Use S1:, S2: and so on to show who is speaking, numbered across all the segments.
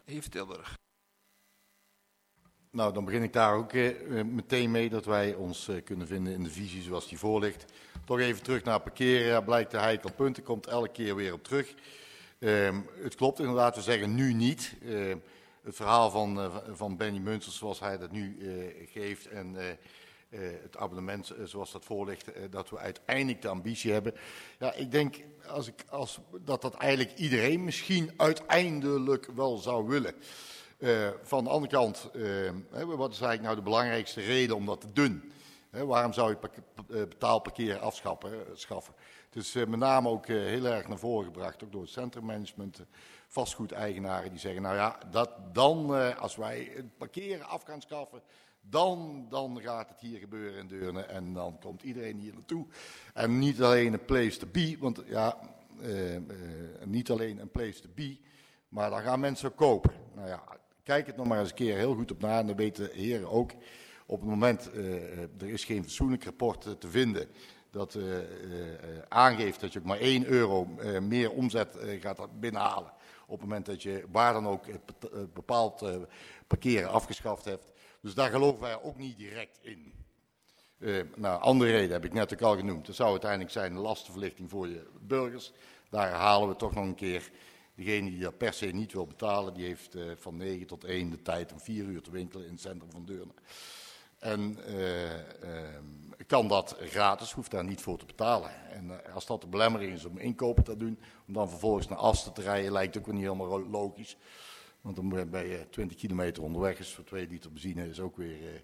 S1: Heer Tilburg.
S2: Nou, dan begin ik daar ook meteen mee dat wij ons kunnen vinden in de visie zoals die voor ligt. Toch even terug naar parkeren, blijkt de heikel punt, er komt elke keer weer op terug. Het klopt inderdaad, we zeggen nu niet. Het verhaal van Benny Munsters zoals hij dat nu geeft en het abonnement zoals dat voor ligt, dat we uiteindelijk de ambitie hebben. Ja, ik denk dat eigenlijk iedereen misschien uiteindelijk wel zou willen. Van de andere kant, wat is eigenlijk nou de belangrijkste reden om dat te doen? Waarom zou je betaalparkeer afschaffen? Het is met name ook heel erg naar voren gebracht, ook door het centrummanagement, vastgoedeigenaren die zeggen, nou ja, als wij het parkeren af gaan schaffen, dan gaat het hier gebeuren in Deurne en dan komt iedereen hier naartoe. En niet alleen een place to be, want ja, niet alleen een place to be, maar dan gaan mensen kopen. Nou ja, kijk het nog maar eens een keer heel goed op na en dan weten de heren ook. Op het moment, er is geen fatsoenlijk rapport te vinden dat aangeeft dat je ook maar €1 meer omzet gaat binnenhalen. Op het moment dat je waar dan ook bepaald parkeren afgeschaft hebt. Dus daar geloven wij ook niet direct in. Nou, andere reden heb ik net ook al genoemd. Dat zou uiteindelijk zijn de lastenverlichting voor je burgers. Daar herhalen we toch nog een keer. Degene die dat per se niet wil betalen, die heeft van 9 tot 1 de tijd om 4 uur te winkelen in het centrum van Deurne. En kan dat gratis, hoeft daar niet voor te betalen. En als dat de belemmering is om inkopen te doen, om dan vervolgens naar Asten te rijden, lijkt ook weer niet helemaal logisch. Want dan ben je 20 kilometer onderweg, is voor 2 liter benzine is ook weer,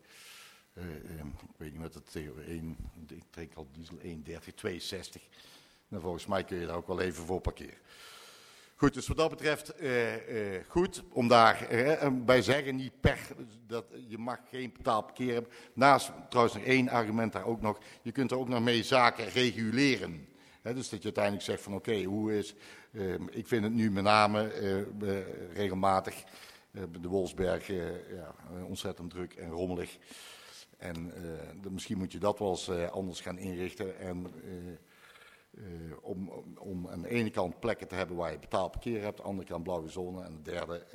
S2: ik weet niet wat het tegen, ik trek al diesel 1,30, 62. Nou, volgens mij kun je daar ook wel even voor parkeren. Goed, dus wat dat betreft goed om daar bij zeggen, niet dat je mag geen betaalparkeer hebben. Naast trouwens nog één argument daar ook nog, je kunt er ook nog mee zaken reguleren. Dus dat je uiteindelijk zegt van oké, hoe is, ik vind het nu met name regelmatig, de Wolfsberg ontzettend druk en rommelig. En misschien moet je dat wel eens anders gaan inrichten en... om aan de ene kant plekken te hebben waar je betaald parkeer hebt, aan de andere kant blauwe zone en de derde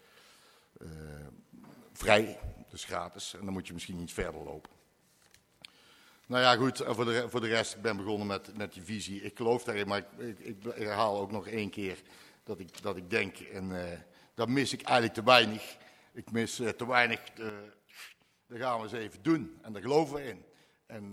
S2: vrij, dus gratis. En dan moet je misschien iets verder lopen. Nou ja, goed, voor de rest, ik ben begonnen met die visie. Ik geloof daarin, maar ik herhaal ook nog één keer dat ik denk, en dat mis ik eigenlijk te weinig. Ik mis te weinig, dat gaan we eens even doen en daar geloven we in. En...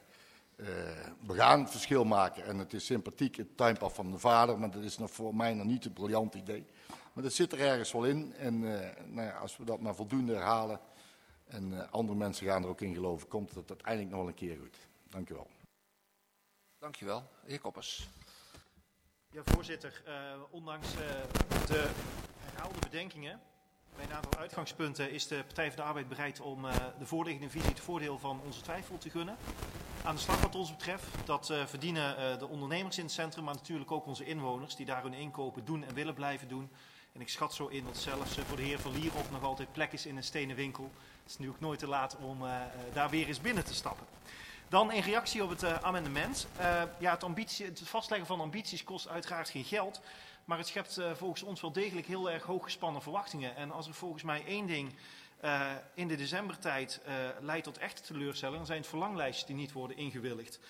S2: we gaan het verschil maken en het is sympathiek, het tuinpad van de vader, maar dat is nog voor mij nog niet een briljant idee. Maar dat zit er ergens wel in en nou ja, als we dat maar voldoende herhalen en andere mensen gaan er ook in geloven, komt het uiteindelijk nog wel een keer goed. Dank u wel.
S1: Dank je wel. Heer Koppers.
S3: Ja, voorzitter. Ondanks de herhaalde bedenkingen bij een aantal uitgangspunten is de Partij van de Arbeid bereid om de voorliggende visie het voordeel van onze twijfel te gunnen. Aan de slag wat ons betreft, dat verdienen de ondernemers in het centrum, maar natuurlijk ook onze inwoners die daar hun inkopen doen en willen blijven doen. En ik schat zo in dat zelfs voor de heer Van Lierop nog altijd plek is in een stenen winkel. Het is nu ook nooit te laat om daar weer eens binnen te stappen. Dan in reactie op het amendement. Het vastleggen van ambities kost uiteraard geen geld. Maar het schept volgens ons wel degelijk heel erg hooggespannen verwachtingen. En als er volgens mij één ding in de decembertijd leidt tot echte teleurstelling, dan zijn het verlanglijstjes die niet worden ingewilligd.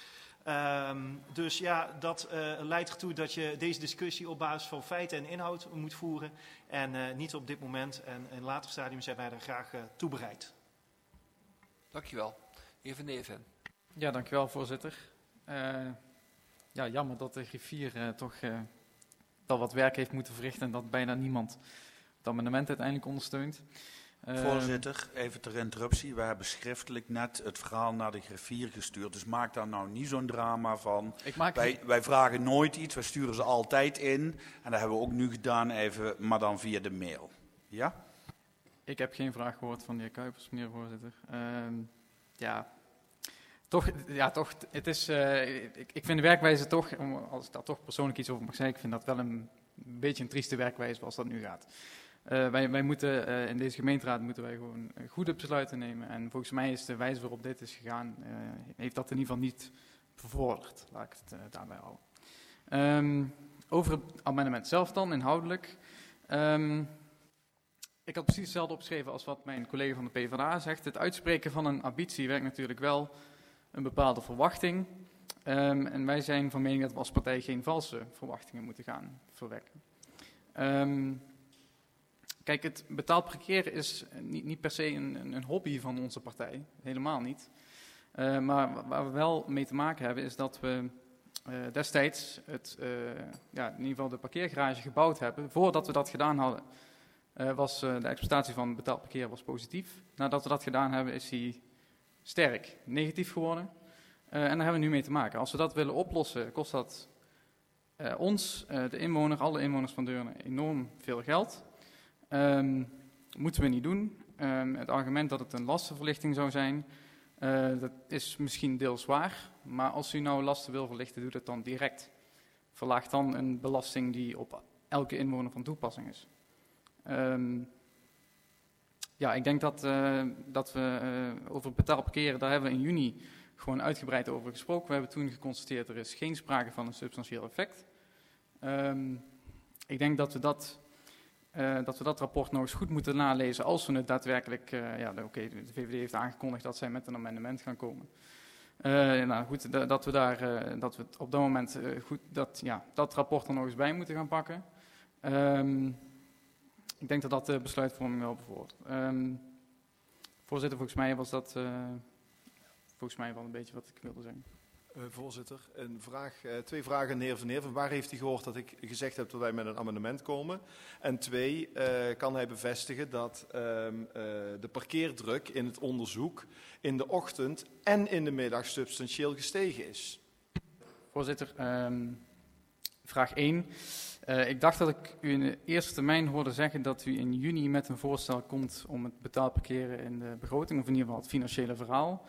S3: Dus ja, dat leidt ertoe dat je deze discussie op basis van feiten en inhoud moet voeren. En niet op dit moment. En in een later stadium zijn wij daar graag toe bereid.
S1: Dankjewel. Heer Van Neven.
S4: Ja, dankjewel voorzitter. Jammer dat de griffier toch wel wat werk heeft moeten verrichten en dat bijna niemand het amendement uiteindelijk ondersteunt.
S5: Voorzitter, even ter interruptie. We hebben schriftelijk net het verhaal naar de griffier gestuurd. Dus maak daar nou niet zo'n drama van. Wij vragen nooit iets, wij sturen ze altijd in. En dat hebben we ook nu gedaan, even, maar dan via de mail. Ja?
S4: Ik heb geen vraag gehoord van de heer Kuipers, meneer voorzitter. Toch, het is, ik vind de werkwijze toch, als ik daar toch persoonlijk iets over mag zeggen, ik vind dat wel een beetje een trieste werkwijze zoals dat nu gaat. Wij moeten in deze gemeenteraad gewoon goede besluiten nemen. En volgens mij is de wijze waarop dit is gegaan, heeft dat in ieder geval niet bevorderd. Laat ik het daarbij houden. Over het amendement zelf dan, inhoudelijk. Ik had precies hetzelfde opgeschreven als wat mijn collega van de PvdA zegt. Het uitspreken van een ambitie werkt natuurlijk wel een bepaalde verwachting. En wij zijn van mening dat we als partij geen valse verwachtingen moeten gaan verwekken. Kijk, het betaald parkeren is niet per se een hobby van onze partij. Helemaal niet. Maar waar we wel mee te maken hebben is dat we destijds in ieder geval de parkeergarage gebouwd hebben. Voordat we dat gedaan hadden, was de exploitatie van betaald parkeren was positief. Nadat we dat gedaan hebben, is die sterk negatief geworden. En daar hebben we nu mee te maken. Als we dat willen oplossen, kost dat ons, alle inwoners van Deurne, enorm veel geld. Moeten we niet doen. Het argument dat het een lastenverlichting zou zijn, dat is misschien deels waar. Maar als u nou lasten wil verlichten, doe dat dan direct. Verlaag dan een belasting die op elke inwoner van toepassing is. Ik denk dat we over betaald parkeren, daar hebben we in juni gewoon uitgebreid over gesproken. We hebben toen geconstateerd, er is geen sprake van een substantieel effect. Ik denk dat we dat rapport nog eens goed moeten nalezen als we het daadwerkelijk... de VVD heeft aangekondigd dat zij met een amendement gaan komen. Dat we op dat moment dat rapport er nog eens bij moeten gaan pakken. Ik denk dat dat de besluitvorming wel bevordert. Voorzitter, volgens mij was dat wel een beetje wat ik wilde zeggen.
S6: Voorzitter, twee vragen aan de heer Van Neerven. Waar heeft hij gehoord dat ik gezegd heb dat wij met een amendement komen? En 2, kan hij bevestigen dat de parkeerdruk in het onderzoek in de ochtend en in de middag substantieel gestegen is?
S4: Voorzitter, vraag 1. Ik dacht dat ik u in de eerste termijn hoorde zeggen dat u in juni met een voorstel komt om het betaald parkeren in de begroting, of in ieder geval het financiële verhaal.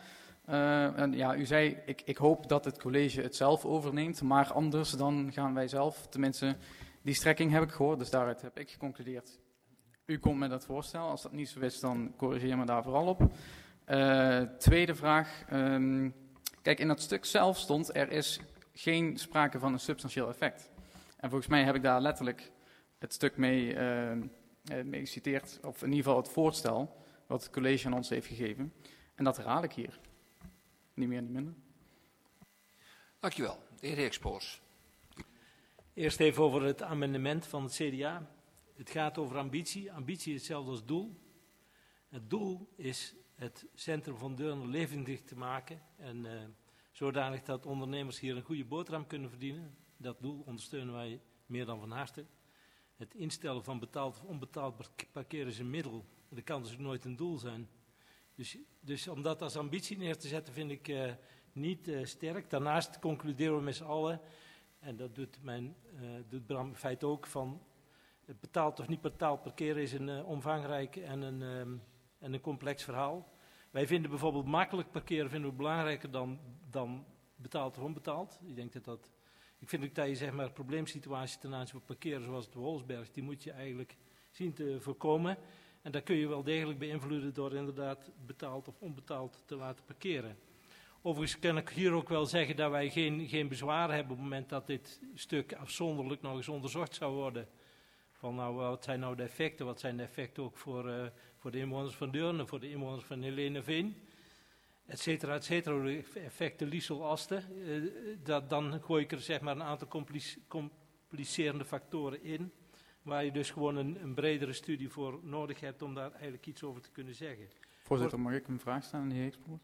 S4: U zei, ik hoop dat het college het zelf overneemt, maar anders dan gaan wij zelf, tenminste die strekking heb ik gehoord, dus daaruit heb ik geconcludeerd. U komt met dat voorstel, als dat niet zo is, dan corrigeer me daar vooral op. Tweede vraag, kijk, in dat stuk zelf stond, er is geen sprake van een substantieel effect. En volgens mij heb ik daar letterlijk het stuk mee geciteerd, of in ieder geval het voorstel, wat het college aan ons heeft gegeven. En dat herhaal ik hier. Niet meer, niet minder.
S1: Dankjewel. De heer Heekspoors.
S7: Eerst even over het amendement van het CDA. Het gaat over ambitie. Ambitie is hetzelfde als doel. Het doel is het centrum van Deurne levendig te maken. En zodanig dat ondernemers hier een goede boterham kunnen verdienen. Dat doel ondersteunen wij meer dan van harte. Het instellen van betaald of onbetaald parkeren is een middel. Dat kan dus nooit een doel zijn. Dus om dat als ambitie neer te zetten vind ik niet sterk. Daarnaast concluderen we met z'n allen, en dat doet Bram in feite ook, van betaald of niet betaald parkeren is een omvangrijk en een complex verhaal. Wij vinden bijvoorbeeld makkelijk parkeren belangrijker dan betaald of onbetaald. Ik vind ook dat je zeg maar probleemsituaties ten aanzien van parkeren zoals het Wolfsberg, die moet je eigenlijk zien te voorkomen. En dat kun je wel degelijk beïnvloeden door inderdaad betaald of onbetaald te laten parkeren. Overigens kan ik hier ook wel zeggen dat wij geen bezwaar hebben op het moment dat dit stuk afzonderlijk nog eens onderzocht zou worden. Van wat zijn nou de effecten? Wat zijn de effecten ook voor de inwoners van Deurne, voor de inwoners van Heleneveen? Et cetera, de effecten Liesel-Asten. Dan gooi ik er zeg maar een aantal complicerende factoren in. Waar je dus gewoon een bredere studie voor nodig hebt om daar eigenlijk iets over te kunnen zeggen.
S4: Voorzitter, mag ik een vraag stellen aan de heer Heekspoors?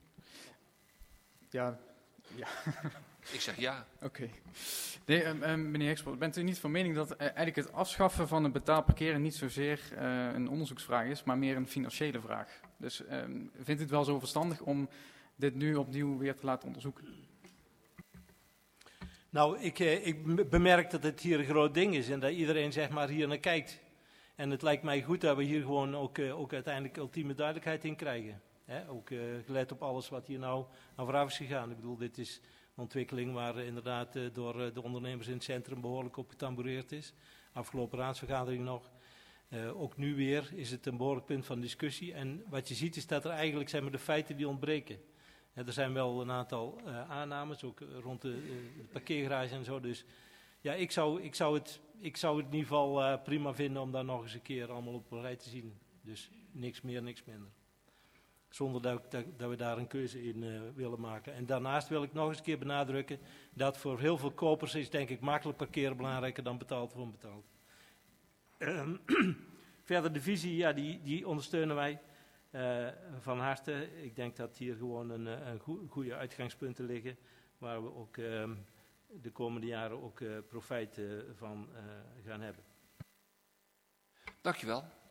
S4: Ja.
S1: Ik zeg ja.
S4: Oké. Nee, meneer Heekspoors, bent u niet van mening dat eigenlijk het afschaffen van het betaald parkeren niet zozeer een onderzoeksvraag is, maar meer een financiële vraag? Dus vindt u het wel zo verstandig om dit nu opnieuw weer te laten onderzoeken?
S7: Nou, ik bemerk dat het hier een groot ding is en dat iedereen zeg maar hier naar kijkt. En het lijkt mij goed dat we hier gewoon ook uiteindelijk ultieme duidelijkheid in krijgen. Ook gelet op alles wat hier nou aan vooraf is gegaan. Ik bedoel, dit is een ontwikkeling waar inderdaad door de ondernemers in het centrum behoorlijk op getamboureerd is. Afgelopen raadsvergadering nog. Ook nu weer is het een behoorlijk punt van discussie. En wat je ziet is dat er eigenlijk zijn de feiten die ontbreken. Er zijn wel een aantal aannames, ook rond de parkeergarage en zo. Dus ja, ik zou het in ieder geval prima vinden om daar nog eens een keer allemaal op een rij te zien. Dus niks meer, niks minder. Zonder dat we daar een keuze in willen maken. En daarnaast wil ik nog eens een keer benadrukken dat voor heel veel kopers is denk ik makkelijk parkeren belangrijker dan betaald of onbetaald. Verder de visie, ja, die ondersteunen wij van harte. Ik denk dat hier gewoon een goede uitgangspunten liggen waar we ook de komende jaren ook profijt van gaan hebben.
S1: Dankjewel.